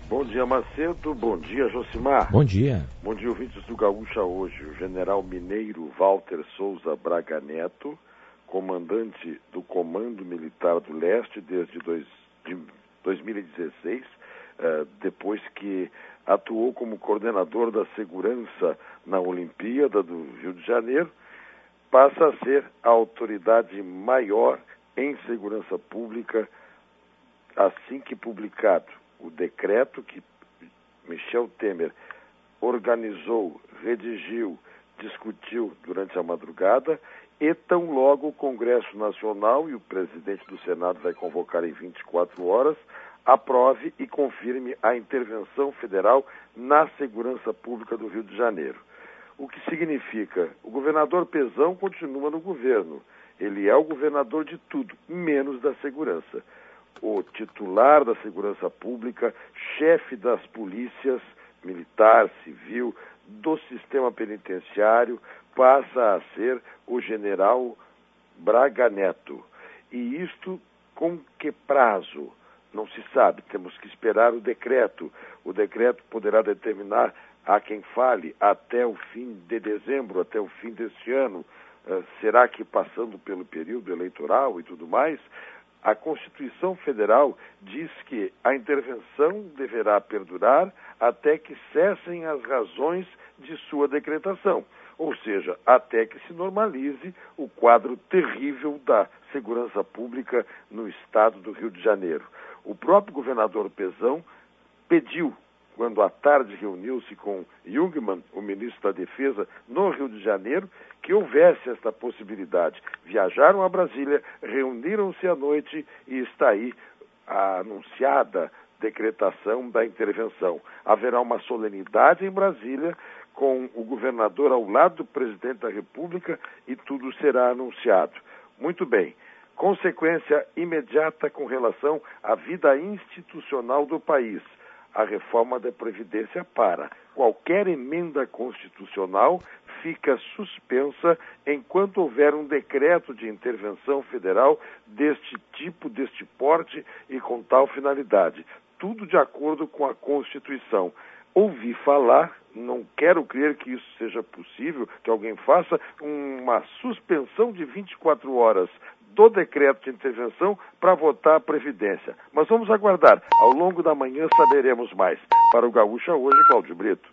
Bom dia, Macedo. Bom dia, Josimar. Bom dia. Bom dia, ouvintes do Gaúcha hoje. O general mineiro Walter Souza Braga Neto, comandante do Comando Militar do Leste desde 2016, depois que atuou como coordenador da segurança na Olimpíada do Rio de Janeiro, passa a ser a autoridade maior em segurança pública assim que publicado o decreto que Michel Temer organizou, redigiu, discutiu durante a madrugada, e tão logo o Congresso Nacional e o presidente do Senado vai convocar em 24 horas, aprove e confirme a intervenção federal na segurança pública do Rio de Janeiro. O que significa? O governador Pezão continua no governo. Ele é o governador de tudo, menos da segurança. O titular da segurança pública, chefe das polícias, militar, civil, do sistema penitenciário, passa a ser o general Braga Neto. E isto com que prazo? Não se sabe, temos que esperar o decreto. O decreto poderá determinar, há quem fale, até o fim de dezembro, até o fim deste ano. Será que passando pelo período eleitoral e tudo mais? A Constituição Federal diz que a intervenção deverá perdurar até que cessem as razões de sua decretação, ou seja, até que se normalize o quadro terrível da segurança pública no estado do Rio de Janeiro. O próprio governador Pezão pediu, quando à tarde reuniu-se com Jungmann, o ministro da Defesa, no Rio de Janeiro, que houvesse esta possibilidade. Viajaram a Brasília, reuniram-se à noite e está aí a anunciada decretação da intervenção. Haverá uma solenidade em Brasília com o governador ao lado do presidente da República e tudo será anunciado. Muito bem. Consequência imediata com relação à vida institucional do país. A reforma da Previdência para. Qualquer emenda constitucional fica suspensa enquanto houver um decreto de intervenção federal deste tipo, deste porte e com tal finalidade. Tudo de acordo com a Constituição. Ouvi falar, não quero crer que isso seja possível, que alguém faça uma suspensão de 24 horas do decreto de intervenção para votar a Previdência. Mas vamos aguardar. Ao longo da manhã saberemos mais. Para o Gaúcha hoje, Cláudio Brito.